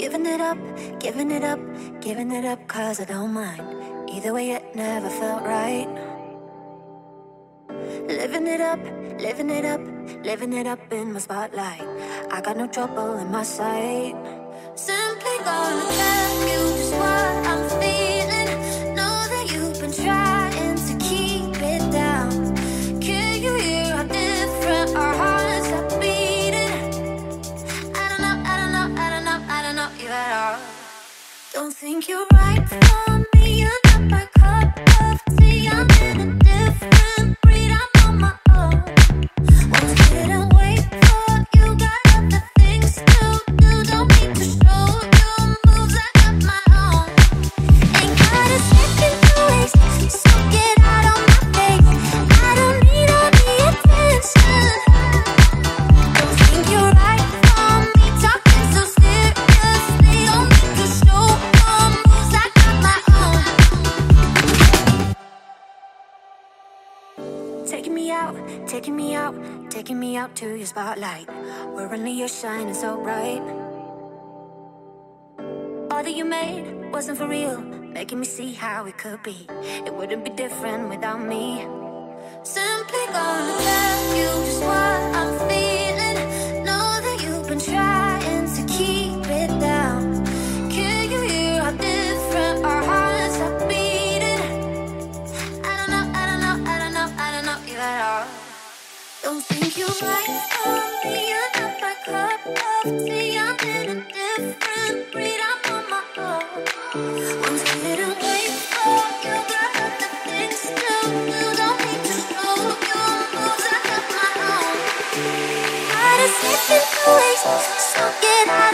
Giving it up, giving it up, giving it up, cause I don't mind. Either way, it never felt right. Living it up, living it up, living it up in my spotlight. I got no trouble in my sight. Simply gonna tell you just what I'm feeling. Know that you've been trying to keep it down. Can you hear how different our hearts are beating? I don't know, I don't know, I don't know, I don't know you at all. Don't think you're right for me, you're not my cup of tea. I'm in a different breed, I'm on my own. Won't sit and wait for you, got other things to do. Don't need to show you moves, I got my own. Ain't got a second to waste, so get out of my face. I don't need all the attention. Don't think you're right for me, talking so seriously. Don't need to show your moves, I got my own. Taking me out, taking me out, taking me out to your spotlight, where only you're shining so bright. All that you made wasn't for real, making me see how it could be. It wouldn't be different without me. Simply gonna tell you just what I'm feeling. Know that you've been trying to keep it down. Can you hear how different our hearts are beating? I don't know, I don't know, I don't know, I don't know you at all. Don't think you're right for me, you're not my cup of tea. I'm in a different breed, I'm on my own. Won't sit and wait for you, got other things to do. Don't need to show your moves, I got my own. Got a second to waste, so get out